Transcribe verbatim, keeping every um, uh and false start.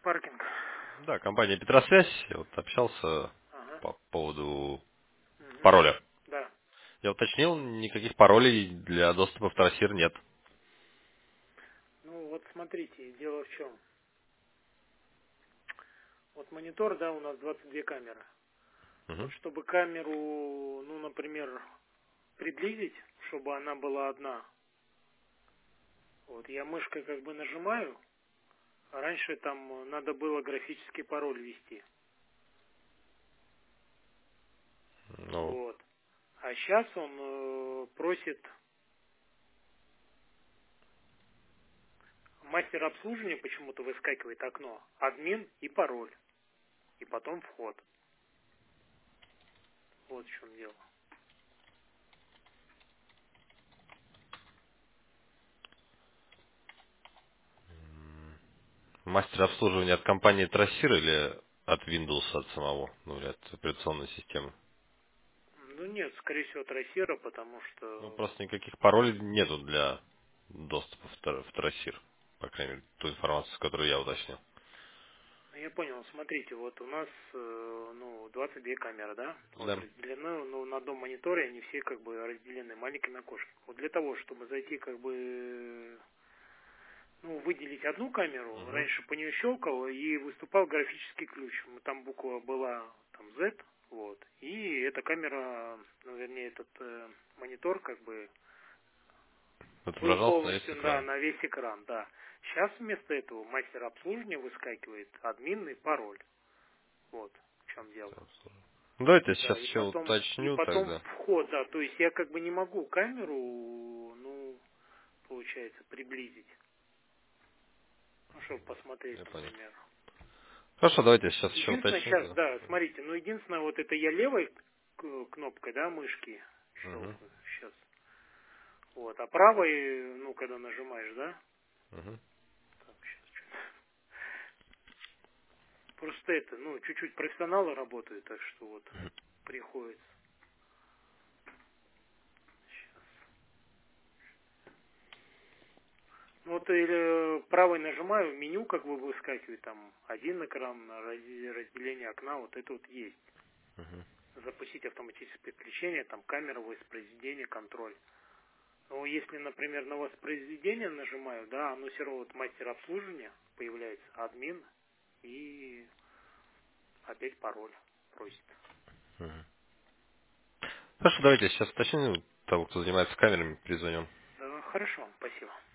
Паркинг. Да, компания Петросвязь. Я вот общался Ага. по поводу Мгм. пароля. Да. Я уточнил, никаких паролей для доступа в трассир нет. Ну вот смотрите, дело в чем. Вот монитор, да, у нас двадцать две камеры. Вот Мгм. чтобы камеру, ну, например, приблизить, чтобы она была одна. Вот я мышкой как бы нажимаю, а раньше там надо было графический пароль ввести. Ну, Вот. А сейчас он э, просит мастер обслуживания, почему-то выскакивает окно, админ и пароль, и потом вход. Вот в чем дело. мастер обслуживания от компании Трассир или от Windows, от самого, ну или от операционной системы? Ну нет, скорее всего, трассера, потому Ну, что... просто никаких паролей нету для доступа в, тр- в Трассир. По крайней мере, ту информацию, которую я уточнил. Ну, я понял, смотрите, вот у нас э, ну, двадцать две камеры, да? Вот Да. разделены, ну, на одном мониторе они все как бы разделены маленькими окошками. Вот для того, чтобы зайти как бы, ну, выделить одну камеру, Мгм. раньше по нее щелкал и выступал графический ключ. Ну, там буква была там Z, вот. И эта камера, ну, вернее, этот э, монитор как бы был Отображался на весь полностью, да, экран. на весь экран, да. Сейчас вместо этого мастер обслуживания выскакивает админ и пароль. Вот в чем дело. Ну, давайте я Да, сейчас и еще потом, и уточню потом тогда. вход, да, то есть я как бы не могу камеру, ну, получается, приблизить. Ну, чтобы посмотреть, Я понял. например. Хорошо, давайте я сейчас еще Единственное, уточню сейчас, тогда. да, смотрите, ну, единственное, вот это я левой к- кнопкой, да, мышки Угу. щелкаю сейчас. Вот, а правой, ну, когда нажимаешь, да, Угу. так, сейчас, просто это, ну, чуть-чуть профессионалы работают, так что вот приходится. Щас. Ну, вот или правой нажимаю, меню как бы выскакивает, там один экран, раз- разделение окна, вот это вот есть. Запустить автоматическое включение, там камера, воспроизведение, контроль. Но если, например, на воспроизведение нажимаю, да, оно все равно вот мастер обслуживания появляется, админ и опять пароль просит. Хорошо, давайте я сейчас уточню того, кто занимается камерами, перезвоню. Да, хорошо, спасибо.